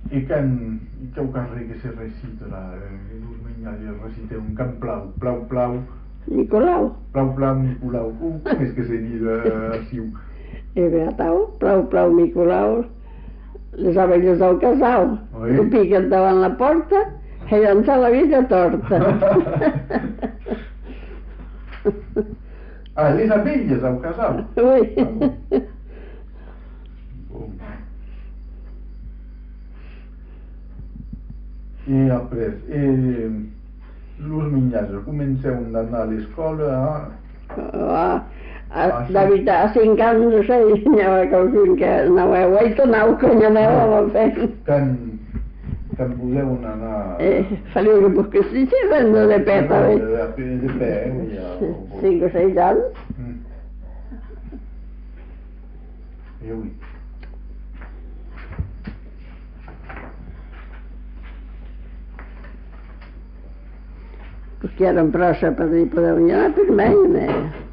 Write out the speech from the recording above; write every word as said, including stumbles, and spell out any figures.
I can, i que ho carrer que se recita là, l'ús minyanya recita un can plau, plau, plau, Nicolau. plau, plau, Nicolau, com és que se diu així? I beatau, plau, plau, Nicolau, les abelles del casal, que piquen davant la porta i llançar la vella torta. Ah, les abelles al casal? Ui. I après, eh, l'ús minyanya, comenceu d'anar a l'escola a... A, a, de veritat, a cinc anys, no sé, n'hi havia qualcun que anava a vuit o nou, que n'hi anava fent. Can, can podeu anar... Eh, feliu que sí, sí, vendo de pe, també. De pe, de pe, ja... Cinc o seis anys. I ui. Perquè eren prosa per dir, podeu anar per mi,